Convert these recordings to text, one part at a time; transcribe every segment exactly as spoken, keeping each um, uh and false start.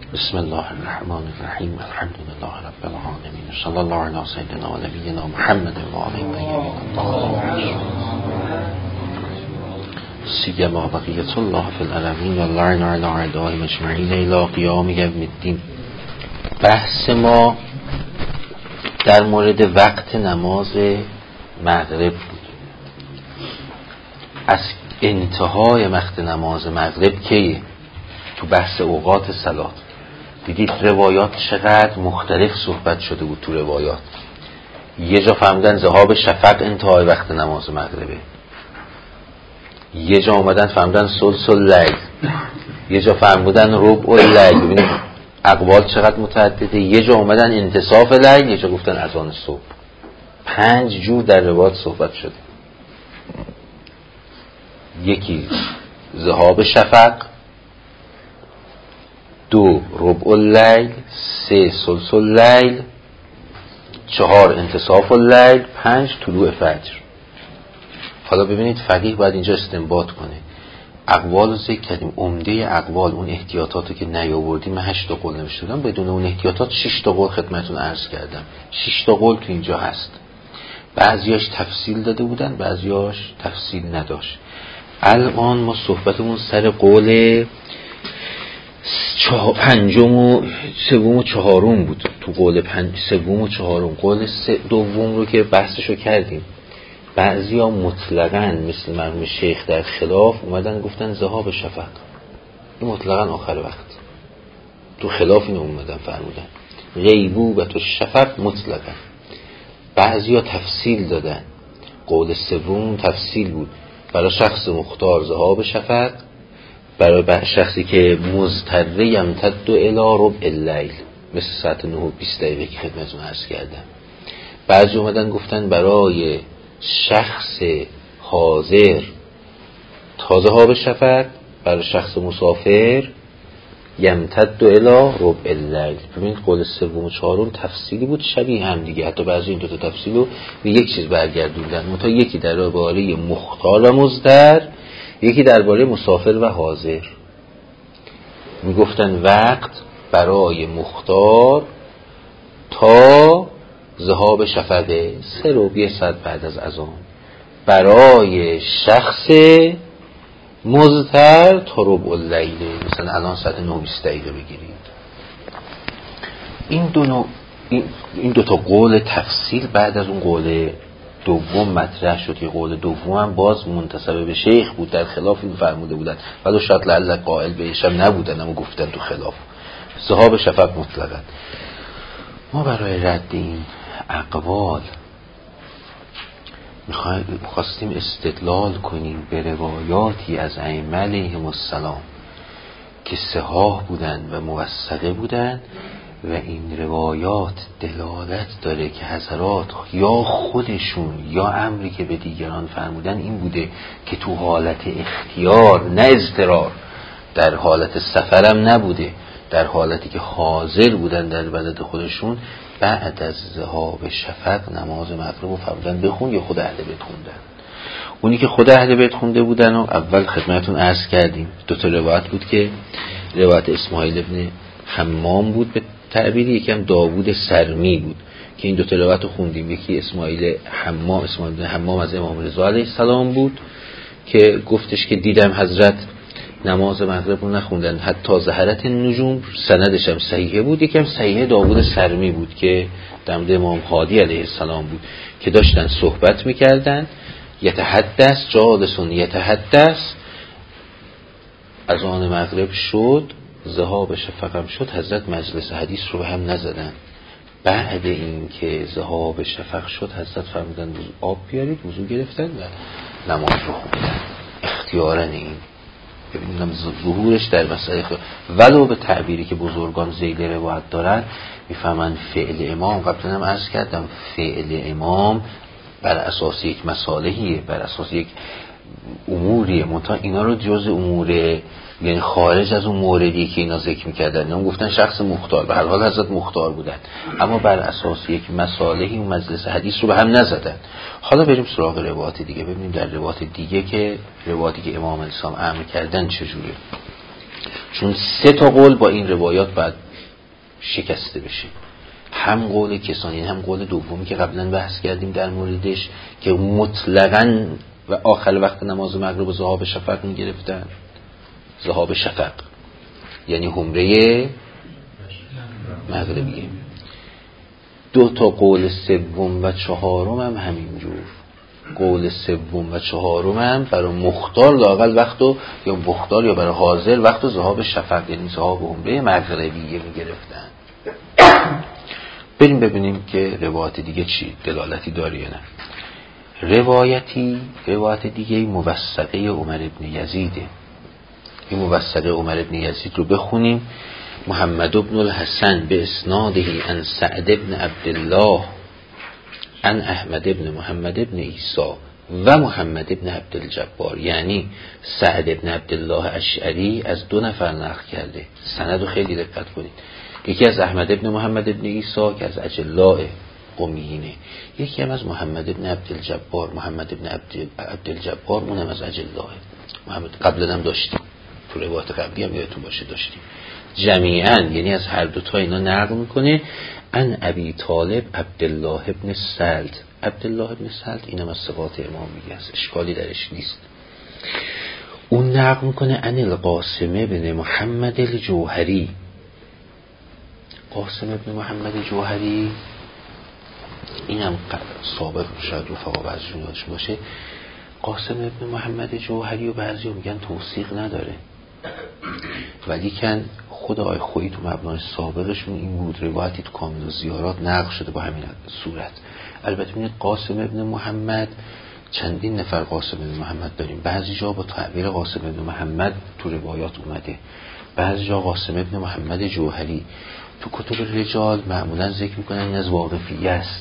بسم الله الرحمن الرحیم. الحمد لله رب العالمین. صلی الله علی سیدنا و نبینا محمد و آله الطاهرین. سیما بقیت الله فی العالمین و اللعن علی اعدائهم اجمعین الی قیام یوم الدین. بحث ما در مورد وقت نماز مغرب بود. از انتهای وقت نماز مغرب کیه؟ تو بحث اوقات صلات دیدید روایات چقدر مختلف صحبت شده بود. تو روایات یه جا فهمیدن ذهاب شفق انتهای وقت نماز مغربه، یه جا اومدن فهمیدن ثلث اللیل، یه جا فهمیدن ربع اللیل. ببینید اقوال چقدر متعدده. یه جا اومدن انتصاف لیل، یه جا گفتن اذان صبح. پنج جور در روایات صحبت شده. یکی ذهاب شفق، دو ربع اللیل، سه ثلث اللیل، چهار انتصاف اللیل، پنج طلوع فجر. حالا ببینید فقیه باید اینجا استنباط کنه. اقوال رو ذکر کردیم، عمده اقوال اون احتیاطاتو که نیاوردیم، من هشت تا قول نوشته بودم، بدون اون احتیاطات شش تا قول خدمتتون عرض کردم. شش تا قول تو اینجا هست. بعضیاش تفصیل داده بودن، بعضیاش تفصیل نداشت. الان ما صحبتمون سر قول چه... پنجم و سوم و چهارم بود. تو قول پنج سوم و چهارم قول دوم رو که بحثشو کردیم. بعضیا مطلقاً مثل مرحوم شیخ در خلاف اومدن گفتن ذهاب شفق این مطلقاً آخر وقت. تو خلاف اینو اومدن فرمودن غیبوبة الشفق مطلقاً. بعضیا تفصیل دادن. قول سوم تفصیل بود. برای شخص مختار ذهاب شفق، برای شخصی که مضطره یمتد الی ربع اللیل، مثل ساعت نه و بیست دقیقه که خدمتتون عرض کردم. بعضی اومدن گفتن برای شخص حاضر تا ذهاب شفق، برای شخص مسافر یمتد الی ربع اللیل. ببینید قول سوم و چهارم تفصیلی بود، شبیه هم دیگه. حتی بعضی این دو تا تفصیل رو به یک چیز برگردوندن، منتها یکی درباره مختار و مضطر، یکی درباره مسافر و حاضر. میگفتن وقت برای مختار تا ذهاب شفقه سه رو بیه ساعت بعد از اذان، برای شخص مضطر تا ربع اللیل، مثلا الان ساعت نه و بیست دقیقه بگیرید. این دو نوع این, این دو تا قول تفصیل بعد از اون قول دوم مطرح شد که قول دوم هم باز منتسب به شیخ بود، در خلاف این فرموده بودن، ولی شاید لعل قائل بهش هم نبودن، اما گفتن تو خلاف ذهاب شفق مطلقاً. ما برای رد این اقوال میخواستیم استدلال کنیم به روایاتی از ائمه علیهم السلام که صحاح بودن و موثقه بودن و این روایات دلالت داره که حضرات یا خودشون یا امری که به دیگران فرمودن این بوده که تو حالت اختیار نه اضطرار، در حالت سفرم نبوده، در حالتی که حاضر بودن در بلد خودشون، بعد از ذهاب شفق نماز مغرب رو فرمودن بخون یا خود اهل بیت خوندن. اونی که خود اهل بیت خونده بودن و اول خدمتون عرض کردیم دو تا روایت بود که روایت اسماعیل ابن حمام بود به تعبیری، یکم داوود سرمی بود که این دو تا روایت رو خوندیم. یکی اسماعیل حمام اسماعیل ابن حمام از امام رضا علیه السلام بود که گفتش که دیدم حضرت نماز مغرب رو نخوندن حتی ظهرت النجوم، سندش هم صحیحه بود. یکم صحیحه داوود سرمی بود که در مورد امام هادی علیه السلام بود که داشتن صحبت میکردن، یتحدث جالسون یتحدث، از آن مغرب شد، ذهاب شفق هم شد، حضرت مجلس حدیث رو به هم نزدن. بعد این که ذهاب شفق شد حضرت فرمودن آب بیارید، وضو گرفتن و نماز رو خوندن. اختیارا این ببینیم ظهورش در مسئله خود، ولو به تعبیری که بزرگان ذیل روایت دارن میفهمن فعل امام. قبلا هم عرض کردم فعل امام بر اساس یک مصالحیه، بر اساس یک اموریه، منتها اینا رو جز امور یعنی خارج از اون موردی که اینا ذکر میکردن. اینا گفتن شخص مختار، به هر حال حضرت مختار بودن، اما بر اساس یک مصالحی اون مجلس حدیث رو به هم نزدن. حالا بریم سراغ روایات دیگه، ببینیم در روایات دیگه که روایاتی که امام الاسلام امر کردن چجوره. چون سه تا قول با این روایات باید شکسته بشه. هم قول کسانی، هم قول دومی که قبلا بحث کردیم در موردش که مطلقاً و آخر وقت نماز مغرب ذهاب شفق میگرفتن. ذهاب شفق یعنی حمره مغربیه. دو تا قول سوم و چهارم هم همینجور. قول سوم و چهارم هم برای مختار لااقل وقتو یا مختار یا برای حاضر وقتو ذهاب شفق یعنی ذهاب حمره مغربیه میگرفتن. بریم ببینیم که روایت دیگه چی دلالتی داره یا نه. روایتی روایت دیگه موثقه عمر ابن یزیده. این موثقه عمر ابن یزید رو بخونیم. محمد ابن الحسن به اسناده عن سعد ابن عبدالله عن احمد ابن محمد ابن عیسی و محمد ابن عبدالجبار، یعنی سعد ابن عبدالله اشعری از دو نفر نقل کرده. سند رو خیلی دقت کنید. یکی از احمد ابن محمد ابن عیسی که از اجلاء قمیینه، یکی هم از محمد ابن عبدالجبار. محمد ابن عبدالجبار اونم از اجلاء. محمد قبلا هم داشتیم تو روایت قبلی هم یادتون باشه داشتیم. جمیعاً یعنی از هر دو تا اینا نقل میکنه. ان ابی طالب عبدالله ابن سلت. عبدالله ابن سلت اینم از ثقات امامی است، اشکالی درش نیست. اون نقل میکنه ان القاسم ابن محمد الجوهری. قاسم ابن محمد جوهری اینم سابق شاید رفقا بعضیشون یادشون باشه. قاسم ابن محمد جوهری و بعضی میگن توثیق نداره، ولی کن خود آقای خویی تو مبنای سابقشون این بود. روایتی تو کامل الزیارات نقل شده با همین صورت. البته میگه قاسم ابن محمد چندین نفر قاسم ابن محمد داریم. بعضی جا با تعبیر قاسم ابن محمد تو روایات اومده، بعضی جا قاسم ابن محمد جوهری. تو کتب رجال معمولا ذکر میکنن این از واقفیه است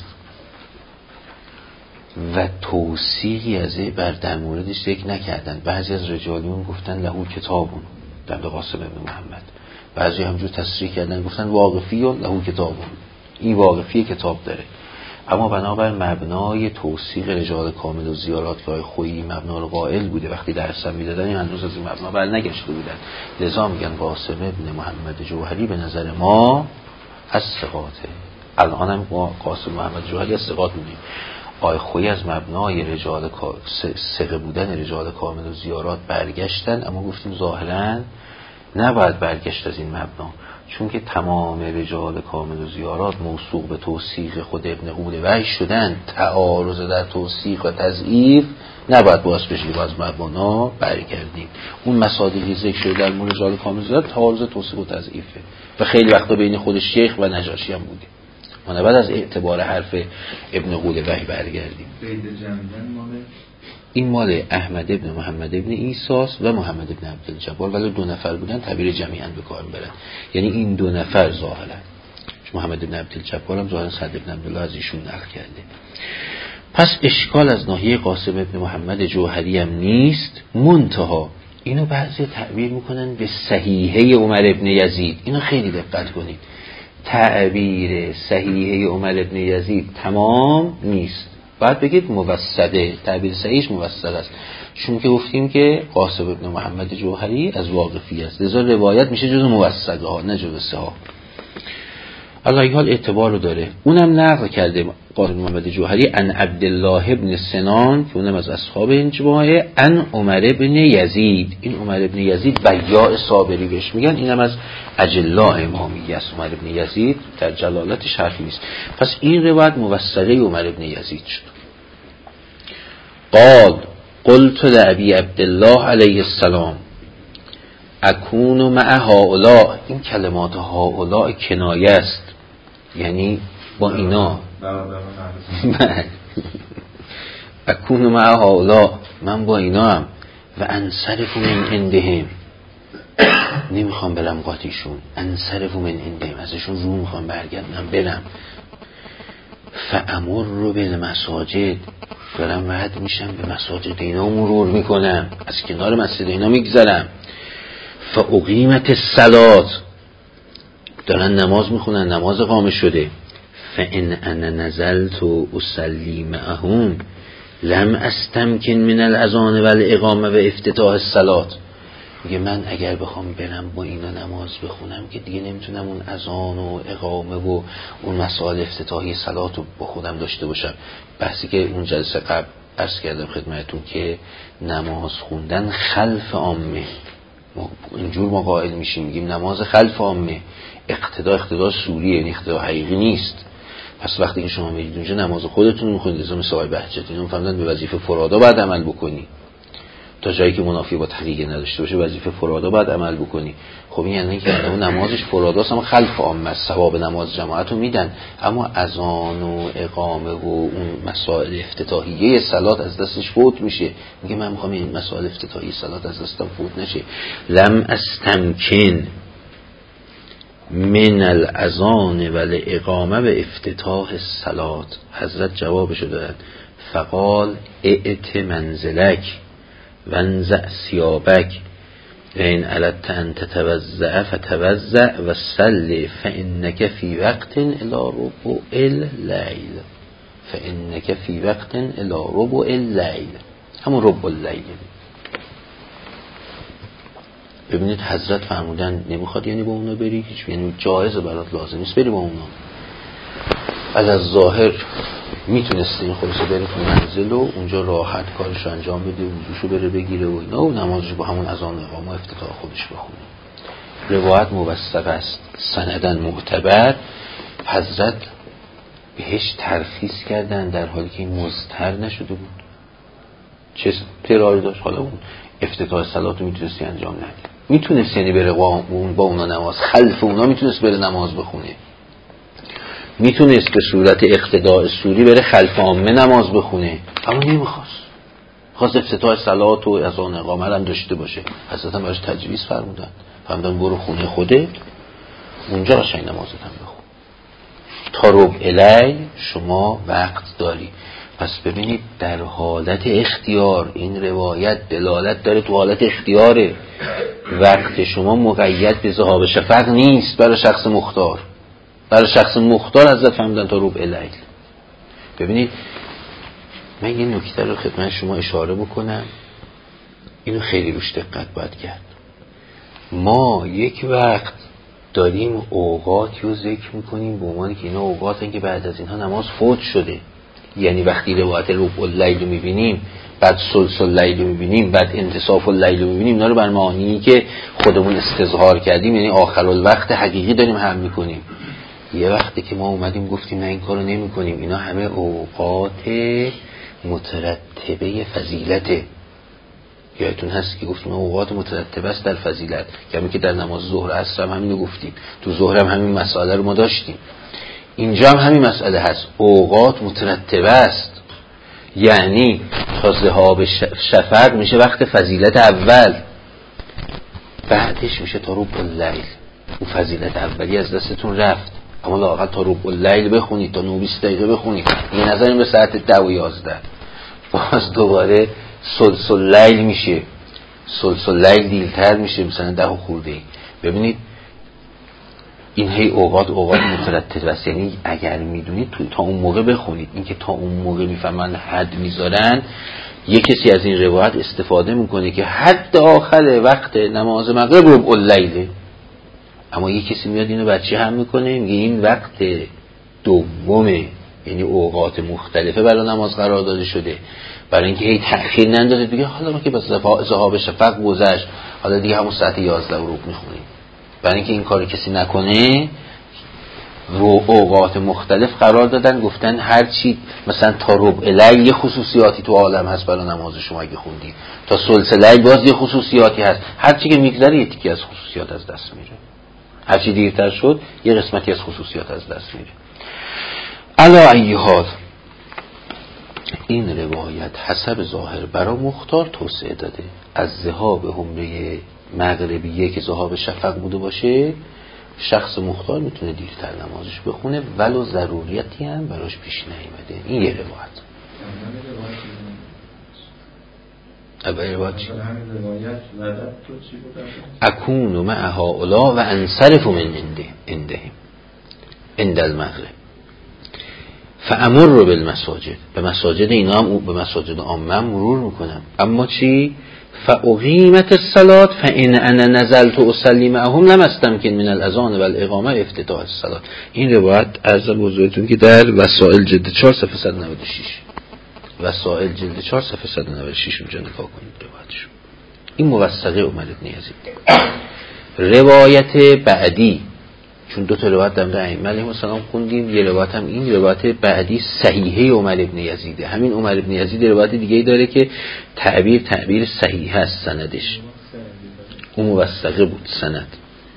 و توثیقی از بر در موردش ذکر نکردن. بعضی از رجالیون گفتن لهو کتابون در قاسم ابن محمد، بعضی همجور تصریح کردن گفتن واقفی و لهو کتابون، این واقفی کتاب داره. اما بنابر مبنای توثیق رجال کامل و زیارات که های خویی مبنا رو قائل بوده، وقتی درس میدادن این هنوز از این مبنا بر نگشته بودن، لذا میگن قاسم ابن محمد جوهری به نظر ما از ثقاته. الان هم قاسم محمد جوهری از ثقات میدیم. آقای خویی از مبنای رجال ثقه بودن رجال کامل و زیارات برگشتن، اما گفتیم ظاهرا نباید برگشت از این مبنا، چون که تمام رجال کامل و زیارات موثوق به توثیق خود ابن قول وحی شدن. تعارض در توثیق و تضعیف نباید باعث بشه که از مبنا برگردیم. اون مصادیقی ذکر شده در مورد رجال کامل و زیارات تعارض توثیق و تضعیفه و خیلی وقتا بین خود شیخ و نجاشی هم بوده. ما نباید از اعتبار حرف ابن قول وحی برگردیم. این مال احمد ابن محمد ابن عیساس و محمد ابن عبدالجبار، ولی دو نفر بودن تعبیر جمیعاً به کار برن، یعنی این دو نفر ظاهرا. محمد ابن عبدالجبار هم ظاهرا سعد ابن عبدالله از ایشون نقل کرده. پس اشکال از ناحیه قاسم ابن محمد جوهری هم نیست. منتها اینو بعضی تعبیر میکنن به صحیحه عمر ابن یزید. اینو خیلی دقت کنید. تعبیر صحیحه عمر ابن یزید تمام نیست، باید بگید موثقه. تعبیر صحیحش موثق است، چون که گفتیم که قاسم ابن محمد جوهری از واقفی است، لذا روایت میشه جز موثقه ها نه جز سه ها. علی حال اعتبار رو داره. اونم نقل کرده قاسم محمد جوهری ان عبدالله ابن سنان که اونم از اصحاب این جماعه، ان عمر ابن یزید. این عمر ابن یزید بیاع صابری بهش میگن، اینم از اجلاء امامی است. عمر ابن یزید در جلالتش حرفی نیست. پس این روایت موثقه عمر ابن یزید شد. قال قلت لابی عبدالله علیه السلام اکون مع هؤلاء. این کلمات هؤلاء کنایه است، یعنی با اینا. اکون مع هؤلاء، من با اینا هم. و انصرف من عندهم، نمیخوام برم قاطیشون. انصرف من عندهم، ازشون رو میخوام برگردم برم. فامر رو به مساجد، دارم رد میشم به مساجد اینا مرور میکنم، از کنار مسجد اینا میگذرم. فاقیمت الصلاة، دارن نماز میخونن، نماز قامت شده. فان انا نزلت اصلی معهم لم استمکن من الاذان والاقامه و افتتاح الصلاة. میگه من اگر بخوام برم با اینا نماز بخونم که دیگه نمیتونم اون اذان و اقامه و اون مسائل افتتاحی صلات رو با خودم داشته باشم. بحثی که اون جلسه قبل عرض کردم خدمتتون که نماز خوندن خلف عامه، اینجور ما قائل میشیم میگیم نماز خلف عامه، اقتدا اقتدا سوریه، یعنی اقتدا حقیقی نیست. پس وقتی که شما میرید اونجا نماز خودتون میخونید، مثل مثال بهجت اینو فهمیدن به وظیفه فرادا بعد عمل بکنی، تا جایی که منافی با تحقیق نداشته باشه وظیفه فرادا بعد عمل بکنی. خب این یعنی که اون نمازش فراداست اما خلف عامه است، ثواب نماز جماعت رو میدن، اما اذان و اقامه و اون مسائل افتتاحیه صلات از دستش فوت میشه. میگه من میخوام این مسائل افتتاحیه صلات از دستم فوت نشه. لم استمکن من الاذان و الاقامه و افتتاح الصلات. حضرت جوابشو دادن فقال ائت منزلک وانزع ثيابك وإن أردت أن تتوضأ فتوضأ وصل فإنك في وقت إلى ربع الليل فإنك في وقت إلى ربع الليل. همون ربع الليل. ببینید حضرت فرمودن نمیخواد یعنی با اونا بری، هیچ یعنی جایزه برات، لازم نیست بری با اونا. از از ظاهر میتونستی این خودشو بره تو منزل و اونجا راحت کارش انجام بده، وضوشو بره بگیره و اینا و نمازش با همون اذان اقامه افتتاح خودش بخونه. روایت موثق است سندن معتبر. حضرت بهش ترخیص کردن در حالی که این مضطر نشده بود. چه اضطراری داشت؟ حالا اون افتتاح صلاتو میتونستی انجام ندی، میتونست یعنی بره با اونا نماز خلف اونا میتونست بره نماز بخونه، میتونست به صورت اقتداء سوری بره خلف عامه نماز بخونه، اما نمیخواست، خواست افتتاح صلات و اذان اقامه هم داشته باشه. حضرت هم براش تجویز فرمودن، فرمودن برو خونه خودت اونجا قشنگ نمازت هم بخون، تا ربع الی شما وقت داری. پس ببینید در حالت اختیار این روایت دلالت داره تو حالت اختیاره، وقت شما مقید به ذهاب شفق نیست برای شخص مختار. برای شخص مختار حضرت فرمودن تا ربع لیل. ببینید من یه نکته رو خدمت شما اشاره بکنم، اینو خیلی روش دقت باید کرد. ما یک وقت داریم اوقاتی رو ذکر میکنیم به عنوان که اینا اوقاتن که بعد از اینها نماز فوت شده، یعنی وقتی روایت ربع اللیل رو میبینیم، بعد ثلث اللیل رو میبینیم، بعد انتصاف اللیل رو میبینیم، اینا رو بر معانی که خودمون استظهار کردیم یعنی آخر الوقت حقیقی داریم حمل میکنیم. یه وقتی که ما اومدیم گفتیم نه این کارو نمی کنیم، اینا همه اوقات مترتبه فضیلته. یادتون هست که گفتیم اوقات مترتبه است در فضیلت، یعنی که در نماز ظهر عصر هم همین رو گفتیم، تو ظهر هم همین مسئله رو ما داشتیم، اینجا هم همین مسئله هست، اوقات مترتبه است، یعنی تا ذهاب شفق میشه وقت فضیلت اول، بعدش میشه تا ربع اللیل. اون فضیلت اولی از دستتون رفت، اما لااقل تا ربع اللیل بخونید، تا نه بیست دقیقه بخونید، یه نظریم به ساعت ده و یازده، باز دوباره ثلث اللیل میشه، ثلث اللیل دیرتر میشه مثلا ده و خورده ای. ببینید این هی اوقات اوقات مترتب است، یعنی اگر میدونید تو تا اون موقع بخونید. این که تا اون موقع میفهمن حد میذارن، یک کسی از این روایت استفاده میکنه که حد آخر وقت نماز مغرب ربع اللیل، اما یک کسی میاد اینو بچه هم میکنه میگه این وقت دومه، یعنی اوقات مختلفه برای نماز قرار داده شده، برای اینکه هی تأخیر نندازید بگه حالا ما که بس ذهاب شفق گذشت حالا دیگه همون ساعت یازده و ربع میخونیم. برای اینکه این کارو کسی نکنه رو اوقات مختلف قرار دادن، گفتن هر چی مثلا تا ربع لیل یه خصوصیاتی تو عالم هست برای نماز شما اگه خوندید، تا ثلث لیل باز یه خصوصیاتی هست، هر چی که میگذره یه تیکی از خصوصیات از دست میره، هر چی دیرتر شد یه قسمتی از خصوصیات از دست میره. علا ای حال این روایت حسب ظاهر برای مختار توسعه داده، از ذهاب عمره مغربیه که ذهاب شفق بوده باشه شخص مختار میتونه دیرتر نمازش بخونه ولو ضروریتی هم براش پیش نیامده. این یه روایت. اول روایت چی؟ اکون مع هؤلاء و انصرف من عندهم عند المغرب فامر بالمساجد، به مساجد اینا هم به مساجد عامه مرور میکنم، اما چی؟ فاقیمت الصلاة فان انا نزلت اصلی معهم لم استمکن من الاذان و الاقامه افتتاح الصلاة. این روایت عرض به حضورتون که در وسائل جلد چهار صفحه صد و نود و شش، وسائل جلد چهار صفحه صد و نود و شش اونجا نگاه کنید روایتشو. این موثقه عمر بن یزید. روایت بعدی، چون دو تا روایت در مورد ائمه علیهم السلام خوندیم، یه روایت هم این روایت بعدی صحیحه عمر بن یزیده. همین عمر بن یزید روایت دیگه‌ای داره که تعبیر تعبیر صحیح است سندش، اون موثقه بود سند.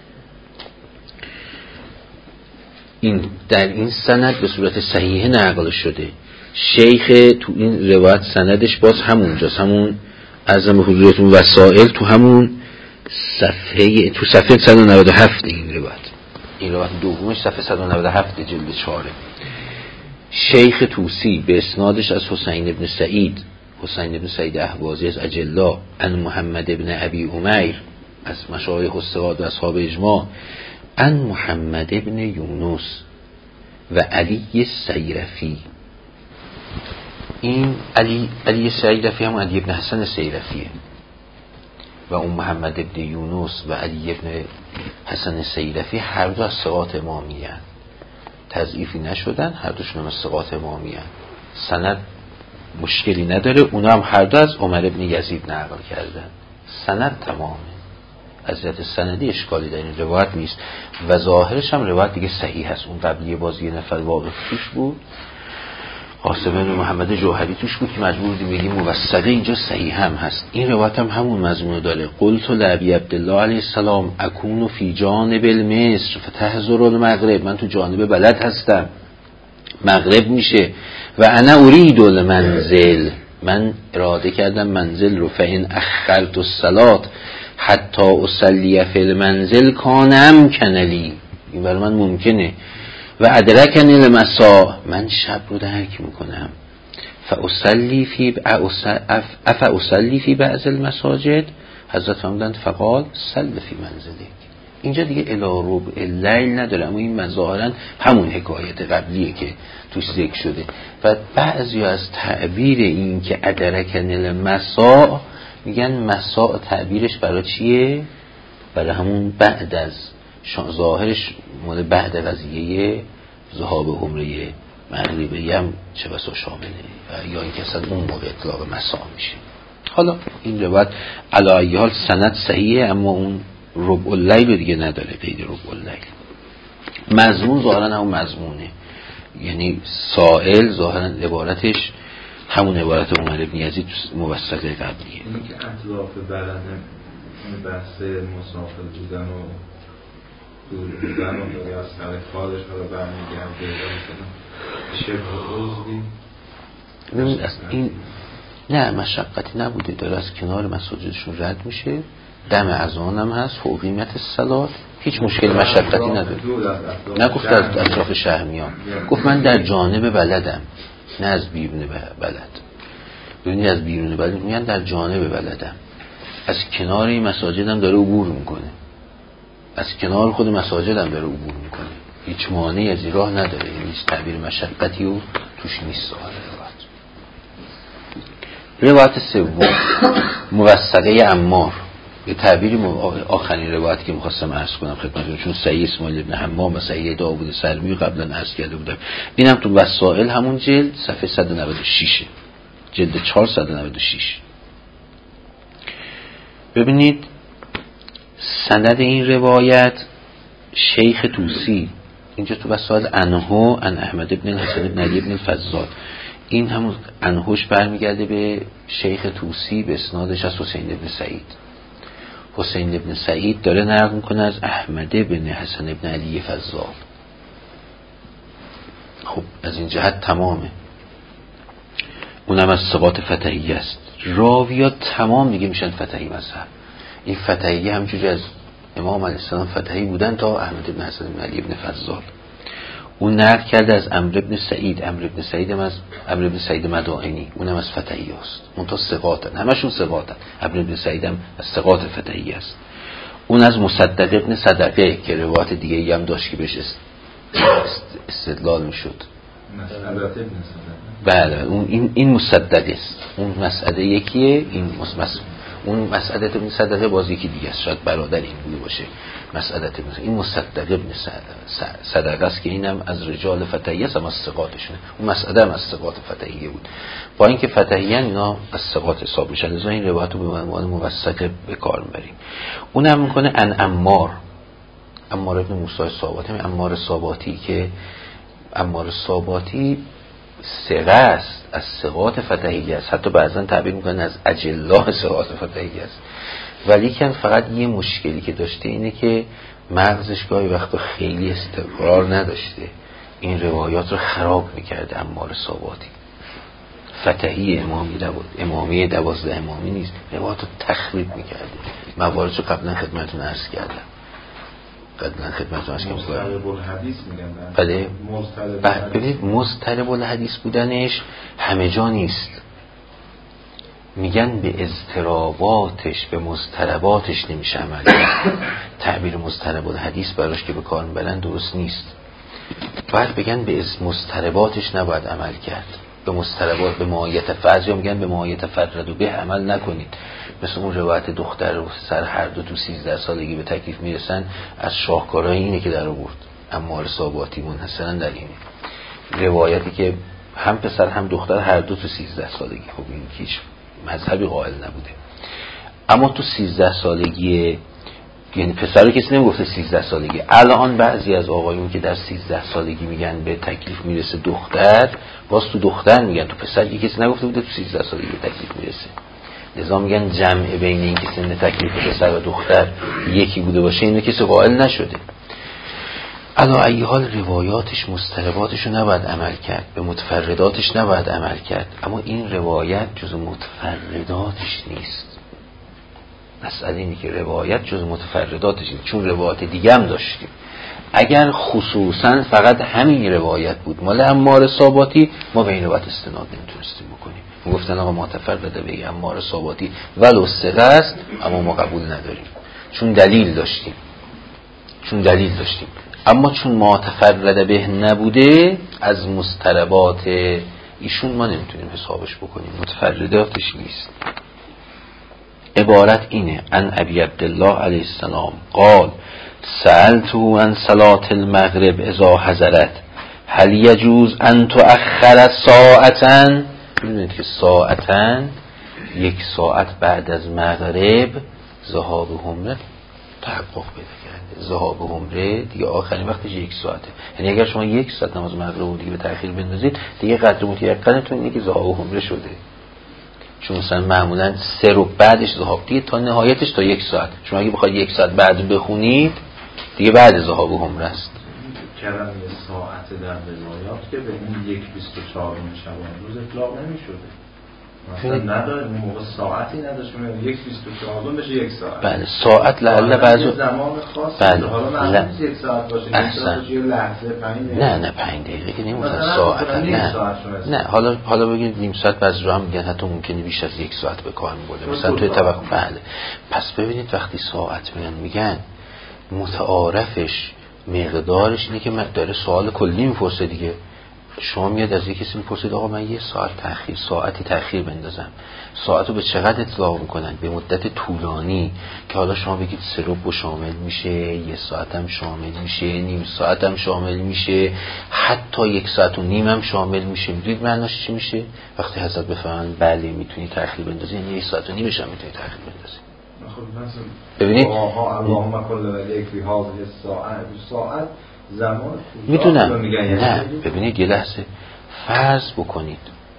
این در این سند به صورت صحیحه نقل شده. شیخ تو این روایت سندش باز همونجاست، همون عرضم به حضورتون وسائل تو همون صفحه، تو صفحه صد و نود و هفت این روایت، این روایت دومش صفحه صد و نود و هفت جلد چهاره. شیخ طوسی به اسنادش از حسین ابن سعید، حسین ابن سعید اهوازی از اجلا، ان محمد ابن ابی عمیر از مشایخ الثقات و اصحاب اجماع، ان محمد ابن یونس و علی سیرفی. این علی علی سیرفی هم علی ابن حسن سیرفیه و اون محمد ابن یونس و علی ابن حسن سیرفی هر دو از ثقات امامی هستند، تضعیفی نشدن، هر دوشون از ثقات امامی هستند، سند مشکلی نداره. اونا هم هر دو از عمر ابن یزید نقل کردن، سند تمامه، از جهت سندی اشکالی در این روایت نیست و ظاهرش هم روایت دیگه صحیح هست. اون قبلی باز یه نفر واقف توش بود، قاسم بن محمد جوهری توش بود که مجبور بودیم بگیم موثقه، اینجا صحیح هم هست. این روایت هم همون مضمون داره. قلت لابی عبدالله علیه السلام اکون فی جانب المصر فتحضر المغرب، من تو جانب بلد هستم، مغرب میشه، و انا اريد المنزل، من اراده کردم منزل رو، فإن اخرت الصلاة حتی اصلی فی المنزل کان امکن لی، این برای من ممکنه، و ادرکنی المساء، من شب رو درک میکنم، فاصلی فی اف اصلی فی بعض المساجد، حضرت فرمودند فقال صل فی منزلک. اینجا دیگه الی ربع اللیل نداره، اما این ظاهرا همون حکایت قبلیه که توش ذکر شده. و بعضی از تعبیر این که ادرکنی المساء میگن مساء تعبیرش برای چیه؟ برای همون بعد از، ظاهرش مال بعد قضیه ذهاب عمره مغربی هم چه بسا شامله، و یا اینکه اصلا اون موقع اطلاق مساء میشه. حالا این روایت علی ای حال سند صحیحه، اما اون ربع اللیل دیگه نداره، قید ربع اللیل. مضمون ظاهرا همون مضمونه، یعنی سائل ظاهرا عبارتش همون عبارت عمر بن یزید موثقه قبلیه. اینی که اطلاف بلده بحث مسافر بودن و دور بودن و داری از سر کارش حالا برمیگرد شبه عضوی این نه مشقتی نبوده، داره از کنار مساجدشون رد میشه، دم اذان هم هست، فوقیمت الصلاة، هیچ مشکل مشقتی نداره. نگفت از اطراف شهر میام، گفت من در جانب بلدم، نه از بیرون بلد. ببینید از بیرون بلد میگن در جانب بلدم، از کنار این مساجدم داره عبور میکنه، از کنار خود مساجدم داره عبور میکنه، هیچ مانعی از این راه نداره، هیچ تعبیر مشقتی و توش نیست. روایت سوم موثقه عمار، یه تعبیری آخرین روایتی که می‌خواستم عرض کنم خدمتتون، چون سعید اسماعیل ابن حمام و سعید داوود سلمی قبلا عرض کرده بودم، اینم تو وسائل همون جلد صفحه صد و نود و شش، جلد چهار صد و نود و شش. ببینید سند این روایت شیخ طوسی، اینجا تو وسائل انهو ان احمد ابن الحسن ابن علی ابن الفضال، این همون انهوش برمیگرده به شیخ طوسی به اسنادش از حسین ابن سعید. حسین ابن سعید داره نقل میکنه از احمد ابن حسن ابن علی فضال. خب از این جهت تمامه، اونم از ثقات فتحی است. راویات تمام دیگه میشن فتحی مذهب. این فتحی همچنین از امام علیه السلام فتحی بودن تا احمد ابن حسن ابن علی ابن فضال. اون نقل کرده از عمرو ابن سعید، عمرو ابن سعید هم از عمرو ابن سعید مدائنی، اونم از فتحی است، اون تا ثقاتن، همشون ثقاتن. عمرو ابن سعید هم از ثقات فتحی است. اون از مصدق ابن صدقه که روایت دیگه ای هم داشت که بهش استدلال میشد. مسئله ابن صدقه. بله اون این این مصدق است. اون مسئله یکیه، این مس اون مسعدت ابن صدقه باز یکی دیگه است، شاید برادر این بوده باشه. مسعدت ابن این مصدق ابن صدقه است که اینم از رجال فتحیه است، اما از ثقاتشونه. اون مسعده هم از ثقات فتحیه بود، با اینکه فتحیه اینا از ثقات حساب میشن، لذا این روایت رو به عنوان موثق به کار میبریم. اونم میکنه ان عمار عمار ابن موسی صاباتی، عمار صاباتی که عمار صاباتی ثقه است، از ثقات فتحیه است، حتی بعضا تعبیر میکنن از اجلاه ثقات فتحیه است، ولی که فقط یه مشکلی که داشته اینه که مغزش گاهی وقتا خیلی استقرار نداشته، این روایات رو خراب میکرده. عمار صاباتی فتحی امامی دوازده امامی دوازده امامی نیست، روایات رو تخریب میکرده. موارد رو قبلا خدمتتون عرض کردم قبلا خدمتتون عرض کردم مضطرب الحدیث میگن. بله مضطرب ببینید مضطرب الحدیث بودنش همه جا نیست، میگن به اضطراباتش به مضطرباتش نمیشه عمل کرد. تعبیر مضطرب الحدیث براش که به کار میبرن درست نیست، باید بگن به مضطرباتش نباید عمل کرد، به مضطربات به ماهیت فرض، یا میگن به ماهیت فرد و به عمل نکنید. مثل اون روایت دختر و سر هر دو تو سیزده سالگی به تکلیف میرسن، از شاهکارهای اینه که در آورد عمار صاباتی منحصرا در اینه، روایتی که هم پسر هم دختر هر دو تو سیزده سالگی. خب این هیچ مذهبی قائل نبوده، اما تو سیزده سالگی، یعنی پسر رو کسی نمیگفته سیزده سالگی. الان بعضی از آقایون که در سیزده سالگی میگن به تکلیف میرسه دختر، باز تو دختر میگن، تو پسر کسی نگفته بوده تو سیزده سالگی به تکلیف میرسه. لذا میگن جمع بین این که سن تکلیف پسر و دختر یکی بوده باشه اینو کسی قائل نشده. علا ای حال روایاتش مضطرباتش رو نباید عمل کرد، به متفرداتش نباید عمل کرد، اما این روایت جز متفرداتش نیست. مسئله اینه که روایت جز متفرداتش نیست، چون روایت دیگه هم داشتیم. اگر خصوصا فقط همین روایت بود مال عمار صاباتی، ما به این روایت استناد نمیتونستیم بکنیم. ما گفتن آقا متفرد به عمار صاباتی ولو ثقه است، اما ما قبول نداریم، چون دلیل داشتیم چون دلیل داشتیم اما چون متفرد به نبوده، از مضطربات ایشون ما نمیتونیم حسابش بکنیم، متفرداتش نیست. عبارت اینه: ان ابی عبدالله علیه السلام قال سألتو عن صلاة المغرب اذا حضرت هل یجوز ان تؤخر ساعتن. میدونید که ساعتن یک ساعت بعد از مغرب ذهاب عمره تحقق پیدا کرده. ذهاب عمره دیگه آخرین وقتش یک ساعته، یعنی اگر شما یک ساعت نماز مغرب رو دیگه به تأخیر بندازید، دیگه قدر متیقنتون اینه که ذهاب عمره شده. چون مثلا معمولا سه رو بعدش ذهاب، دیگه تا نهایتش تا یک ساعت. شما اگه بخواید یک ساعت بعد بخونید دیگه بعد ذهاب عمره است. کلمه ساعت در روایات که به این یک بیست و چهار شبانه روز اطلاق نمی‌شده. مثلا نداره اون موقع ساعتی نداشت، میگه یک بیست و چهار بشه یک ساعت. بله ساعت لعل بعضی زمان خاص. بله. حالا مثلا یک ساعت باشه، یک ساعت باشه، یه لحظه پنج دقیقه. نه نه پنج دقیقه که نمیگن ساعت. نه نه حالا حالا بگید نیم ساعت، بعضی رو هم میگن حتی ممکنه بیش از یک ساعت به کار میبره، مثلا توی طبق. بله پس ببینید وقتی ساعت میگن میگن متعارفش مقدارش اینه که داره سوال کلی میپرسه دیگه. شما میاد از یک کسی میپرسید آقا من یه ساعت تأخیر ساعتی تأخیر بندازم، ساعتو به چقدر اطلاق میکنن؟ به مدت طولانی، که حالا شما بگید سرب شامل میشه، یه ساعت هم شامل میشه، نیم ساعت هم شامل میشه، حتی یک ساعت و نیم هم شامل میشه. میدونید معناش چی میشه؟ وقتی حضرت بفهمن بله میتونی تأخیر بندازی، یعنی یک ساعت و نیمش هم میتونی تأخیر بندازی. ببینید اللهم کل ولیک فی هذه الساعه، ساعت زمان میدونم. نه ببینید یه لحظه فرض بکنید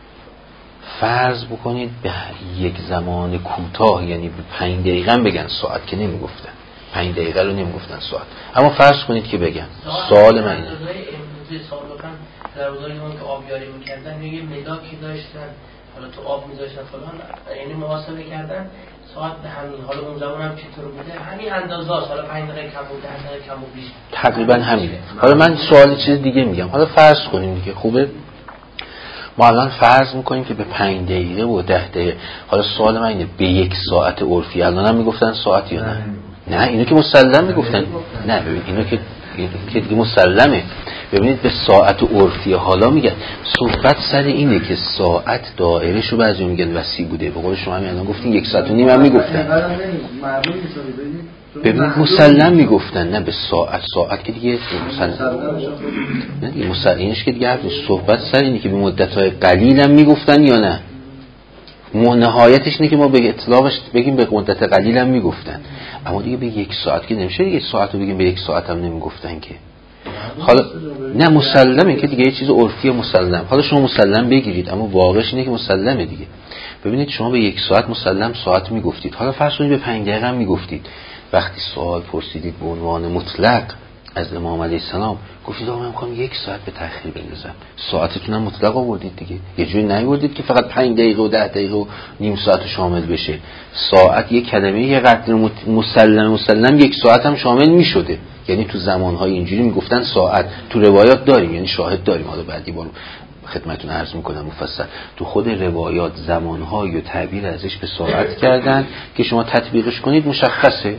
فرض بکنید به یک زمان کوتاه، یعنی به پنج دقیقه بگن ساعت، که نمیگفتن پنج دقیقه رو نمیگفتن ساعت، اما فرض کنید که بگن. سوال من اینه امروزی سابقا در روزای اون که آبیاری میکردن یه ملاکی داشتن، حالا تو آب میذاشتن فلان، یعنی محاسبه کردن ساعت به همین، حالا اون زمان هم چطور بوده همین اندازه است، حالا پنج دقیقه کم بود، ده دقیقه کم بود، بیش تقریبا همینه. حالا من سوال چیز دیگه میگم. حالا فرض کنیم دیگه خوبه، ما الان فرض میکنیم که به پنج دقیقه و ده دقیقه. حالا سوال من اینه به یک ساعت عرفی الان هم میگفتن ساعت یا نه؟ نه اینو که مسلم میگفتن. نه ببین اینو که که دیگه مسلمه. ببینید به ساعت و عرفی حالا میگن صحبت سر اینه که ساعت دایرهشو بعضی میگن وسیع بوده. به قول شما همین الان گفتین یک ساعت و نیم هم میگفتن. ببینید مسلم میگفتن، نه به ساعت. ساعت که دیگه مسلم نه دیگه مسلمینش که دیگه صحبت سر اینه که به مدت‌های قلیل هم میگفتن یا نه. نهایتش اینه که ما به اطلاقش بگیم به مدت قلیل هم میگفتن، اما دیگه به یک ساعت که نمیشه یک ساعت رو بگیم به یک ساعت هم نمیگفتن که. حالا نه مسلمه که دیگه یه چیز عرفی مسلم. حالا شما مسلم بگیرید، اما واقعش اینه که مسلمه دیگه. ببینید شما به یک ساعت مسلم ساعت میگفتید، حالا فرض کنید به پنج دقیقه هم میگفتید. وقتی سوال پرسیدید به عنوان مطلق از امام علیه السلام، گفتید آقا من می‌خوام یک ساعت به تأخیر بندازم، ساعتتون هم مطلق آوردید دیگه. یه جوری نیاوردید که فقط پنج دقیقه و ده دقیقه و نیم ساعت شامل بشه. ساعت یک کلمه یه قدر مسلم مسلم یک ساعت هم شامل می‌شده. یعنی تو زمانهای اینجوری میگفتن ساعت. تو روایات داریم، یعنی شاهد داریم. حالا بعدی بار خدمتتون عرض میکنم مفصل. تو خود روایات زمانهای و تعبیر ازش به ساعت کردن که شما تطبیقش کنید مشخصه.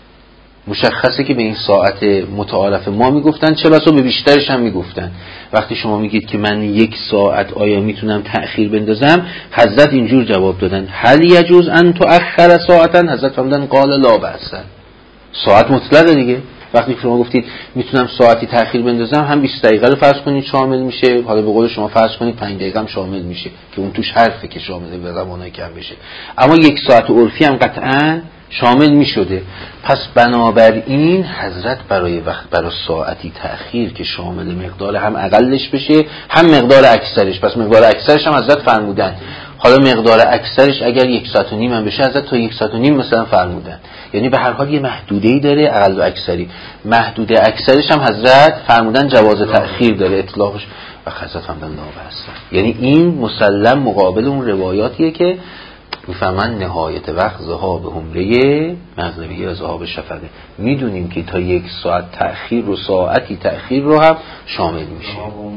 مشخصه که به این ساعت متعارف ما میگفتن، چه بسا به بیشترش هم میگفتن. وقتی شما میگید که من یک ساعت آیا میتونم تأخیر بندازم، حضرت اینجور جواب دادن هل یجوز ان تؤخر ساعتا، حضرت فرمودن قال لا بأس. ساعت مطلقه دیگه. وقتی شما گفتید میتونم ساعتی تأخیر بندازم، هم بیست دقیقه رو فرض کنید شامل میشه، حالا به قول شما فرض کنید پنج دقیقه هم شامل میشه که اون توش حرفه که شامل به زمانای کم بشه، اما یک ساعت عرفی هم قطعاً شامل می شده. پس بنابراین حضرت برای وقت برای ساعتی تأخیر که شامل مقدار هم اقلش بشه هم مقدار اکثرش، پس مقدار اکثرش هم حضرت فرمودن. حالا مقدار اکثرش اگر یک ساعت و نیم هم بشه حضرت تا یک ساعت و نیم مثلا فرمودن. یعنی به هر حال یه محدوده‌ای داره، اقل و اکثری. محدوده اکثرش هم حضرت فرمودن جواز تأخیر داره، اطلاقش و حضرت فرمودن لا بأس. یعنی این مسلم مقابل اون روایاتیه که میفهمن نهایت وقت ذهاب حمره مغربی و ذهاب شفقه. میدونیم که تا یک ساعت تأخیر و ساعتی تأخیر رو هم شامل میشه.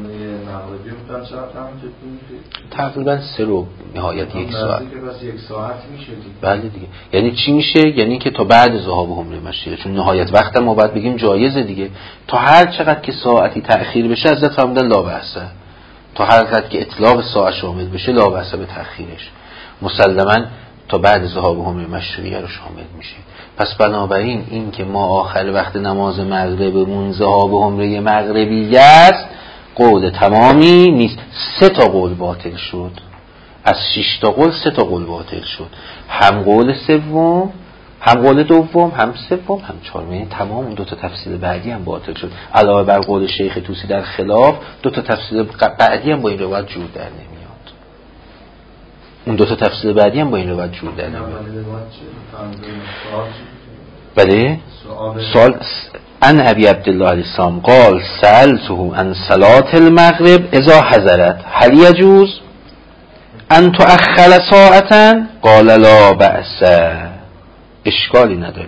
تقریبا سه رو نهایت یک ساعت. بله دیگه. یعنی چی میشه؟ یعنی که تا بعد ذهاب حمره مشرقه، چون نهایت وقت ما باید بگیم جایزه دیگه. تا هر چقدر که ساعتی تأخیر بشه حضرت فرمودن لا بأس. تا هر چقدر که اطلاق ساعت شامل بشه لا بأس به تأخیرش. مسلماً تا بعد ذهاب حمره مشرقیه رو شامل میشه. پس بنابراین این که ما آخر وقت نماز مغربمون ذهاب حمره مغربیه است قول تمامی نیست. سه تا قول باطل شد. از شش تا قول سه تا قول باطل شد. هم قول سوم، هم قول دوم، هم سوم، هم چهارم. یعنی تمام اون دو تا تفسیر بعدی هم باطل شد. علاوه بر قول شیخ طوسی در خلاف، دو تا تفسیر بعدی هم با این روایت جور در نمیاد. اون دو تا تفسیر بعدی هم با این روایت جور در نمیاد. بله سوال ان ابی عبدالله علیه السلام قال سألته عن صلاة المغرب اذا حضرت هل يجوز ان تؤخر ساعتا قال لا بأس. اشکالی نداره.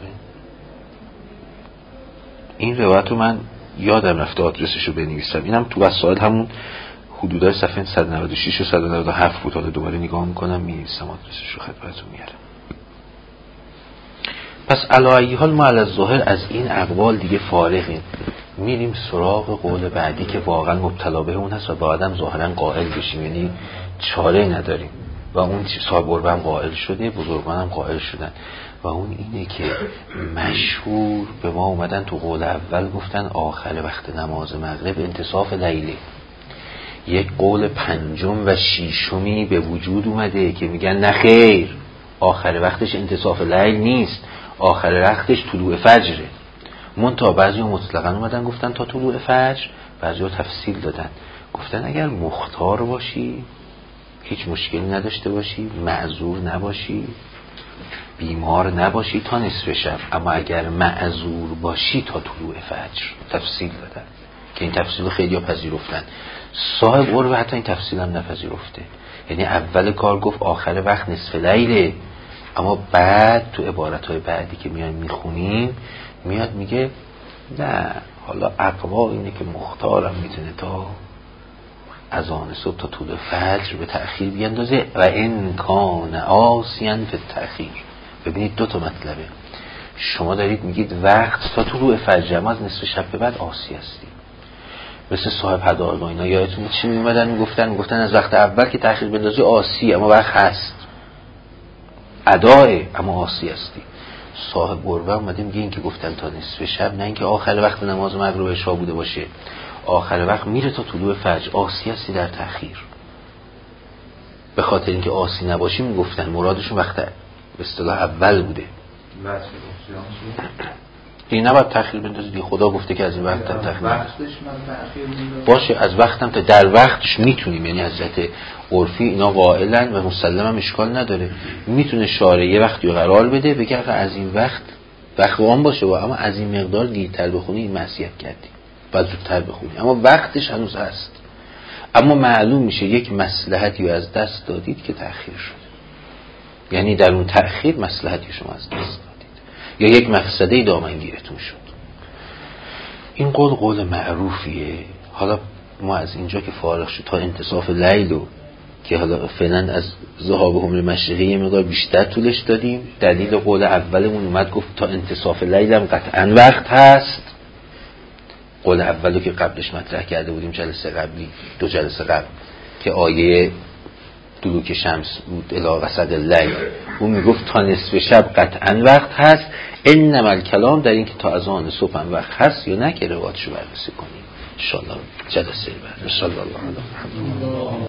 این روایت رو من یادم رفته آدرسش رو بنویسم. اینم تو وسائل همون حدودای صفحه صد و نود و شش و صد و نود و هفت بود. حالا دوباره نگاه میکنم می‌نویسم آدرسش رو خدمتتون میارم. پس علی حال ما علی ظاهر از این اقوال دیگه فارغیم. میریم سراغ قول بعدی که واقعا مبتلا به اون هست و با آدم ظاهرا قائل بشیم، یعنی چاره نداریم. و اون صاحب قربه هم قائل شده، بزرگان هم قائل شدن و اون اینه که مشهور به ما اومدن تو قول اول گفتن آخر وقت نماز مغرب انتصاف لیله. یک قول پنجم و شیشمی به وجود اومده که میگن نه خیر، آخر وقتش انتصاف لیل نیست، آخر وقتش طلوع فجره. منتها بعضی ها مطلقا اومدن گفتن تا طلوع فجر، بعضی ها تفصیل دادن گفتن اگر مختار باشی، هیچ مشکلی نداشته باشی، معذور نباشی، بیمار نباشی تا نصف شب، اما اگر معذور باشی تا طلوع فجر. تفصیل دادن که این تفصیل خیلی ها پذیرفتن. صاحب قربه حتی این تفصیل هم نپذیرفته. یعنی اول کار گفت آخر وقت نصف لیله، اما بعد تو عبارتهای بعدی که میان میخونیم میاد میگه نه، حالا اقوا اینه که مختارم میتونه تا اذان صبح تا طول فجر به تأخیر بیندازه و ان کان عاصیاً فی التأخیر. ببینید دو تا مطلبه. شما دارید میگید وقت تا طلوع فجر، اما از نصف شب به بعد عاصی هستی. مثل صاحب هدار و اینا یادتون چی میومدن میگفتن میگفتن از وقت اول که تأخیر بندازی عاصی، اما وقت هست اداه، اما عاصی هستی. صاحب گربه اومده میگه این که گفتن تا نصف شب، نه اینکه آخر وقت نماز مغرب عشا بوده باشه، آخر وقت میره تا طلوع فجر، عاصی هستی در تأخیر. به خاطر اینکه عاصی نباشی میگفتن مرادشون وقت به اصطلاح اول بوده. این نباید تأخیر بندازید، خدا گفته که از این وقت هم تأخیر باشه، از وقتم تا در وقتش میتونیم، یعنی حضرت عرفی اینا قائلن و مسلم هم اشکال نداره، میتونه شارع یه وقتی رو قرار بده بگه اگه از این وقت وقت آن باشه با اما از این مقدار دیرتر بخونی این معصیت کردی، بعد زودتر بخونی، اما وقتش هنوز هست. اما معلوم میشه یک مصلحتی رو از دست دادید که تأخیر شد، یعنی در اون تأخیر مصلحتی شما از دست دادید یا یک مقصده دامنگیرتون شد. این قول قول معروفیه. حالا ما از اینجا که فارغ شد تا انتصاف لیل و که حالا فعلا از ذهاب هم مشرقی یه مقدار بیشتر طولش دادیم، دلیل قول اولمون اومد گفت تا انتصاف لیل هم قطعا وقت هست. قول اولو که قبلش مطرح کرده بودیم جلسه قبلی، دو جلسه قبل، که آیه دلوک شمس بود الی غسق اللیل، اون میگفت تا نصف شب قطعا وقت هست. انما الکلام در این که تا از آن صبح هم وقت هست یا نه که روایتشو بررسی کنیم ان شاء الله جلسه بعد. ان شاء الله.